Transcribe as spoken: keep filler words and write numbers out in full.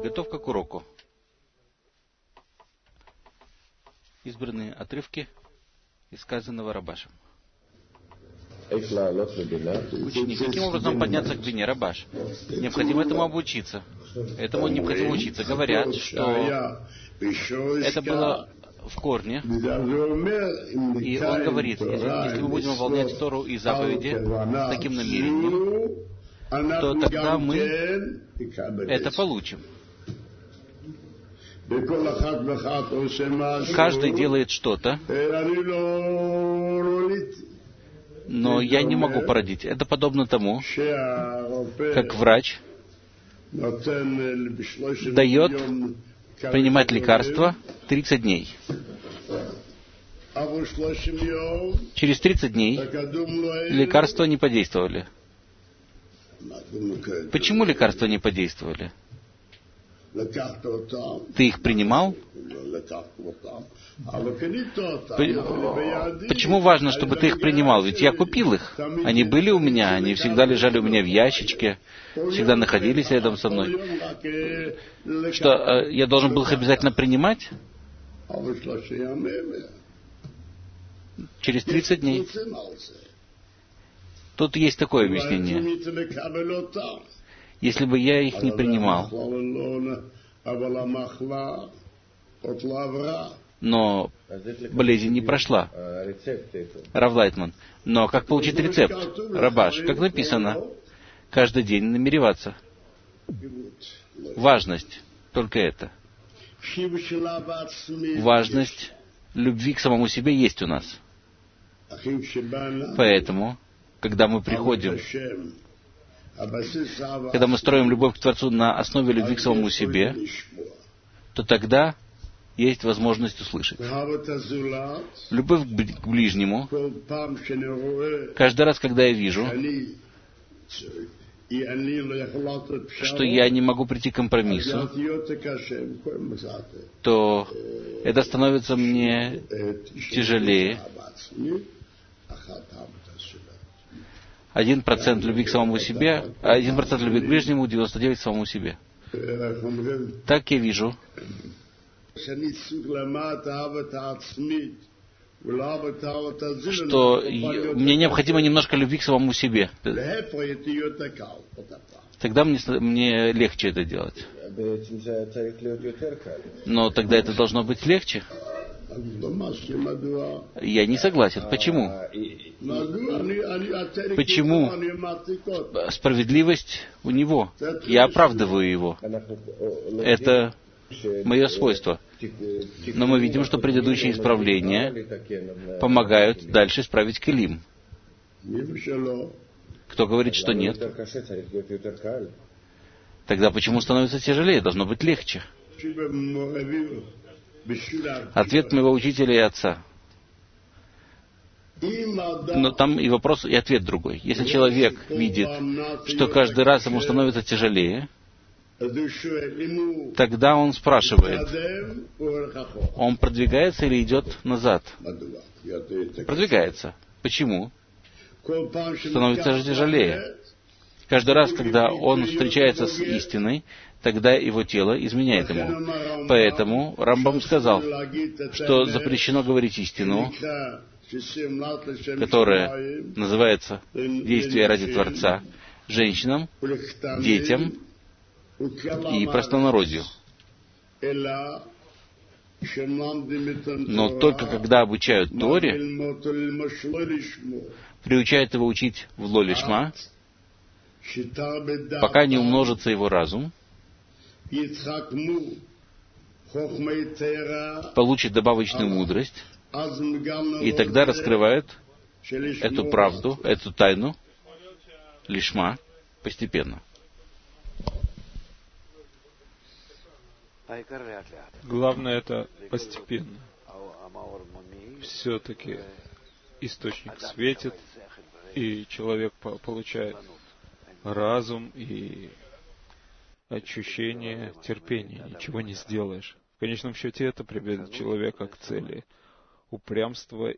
Подготовка к уроку. Избранные отрывки из сказанного Рабашем. Ученик, каким образом подняться к Бине, Рабаш? Необходимо этому обучиться. Этому необходимо учиться. Говорят, что это было в корне. И он говорит, если, если мы будем выполнять Тору и заповеди с таким намерением, то тогда мы это получим. Каждый делает что-то, но я не могу породить. Это подобно тому, как врач дает принимать лекарства тридцать дней. Через тридцать дней лекарства не подействовали. Почему лекарства не подействовали? Ты их принимал? Почему важно, чтобы ты их принимал? Ведь я купил их. Они были у меня, они всегда лежали у меня в ящичке, всегда находились рядом со мной. Что, я должен был их обязательно принимать? Через тридцать дней. Тут есть такое объяснение. Если бы я их не принимал, но болезнь не прошла. Рав Лайтман. Но как получить рецепт? Рабаш, как написано, каждый день намереваться. Важность только это. Важность любви к самому себе есть у нас. Поэтому, когда мы приходим, когда мы строим любовь к Творцу на основе любви к самому себе, то тогда есть возможность услышать. Любовь к ближнему, каждый раз, когда я вижу, что я не могу прийти к компромиссу, то это становится мне тяжелее. Один процент любви к самому себе, а один процент любви к ближнему, девяносто девять к самому себе. Так я вижу, что мне необходимо немножко любви к самому себе. Тогда мне, мне легче это делать. Но тогда это должно быть легче. Я не согласен. Почему? Почему справедливость у него? Я оправдываю его. Это мое свойство. Но мы видим, что предыдущие исправления помогают дальше исправить килим. Кто говорит, что нет? Тогда почему становится тяжелее? Должно быть легче. Ответ моего учителя и отца. Но там и вопрос, и ответ другой. Если человек видит, что каждый раз ему становится тяжелее, тогда он спрашивает, он продвигается или идет назад? Продвигается. Почему? Становится же тяжелее. Каждый раз, когда он встречается с истиной, тогда его тело изменяет ему. Поэтому Рамбам сказал, что запрещено говорить истину, которая называется «действие ради Творца», женщинам, детям и простонародью. Но только когда обучают Торе, приучают его учить в лолишма, пока не умножится его разум, получит добавочную мудрость, и тогда раскрывает эту правду, эту тайну, лишма, постепенно. Главное это постепенно. Все-таки источник светит, и человек получает разум и ощущение терпения. Ничего не сделаешь. В конечном счете это приведет человека к цели. Упрямство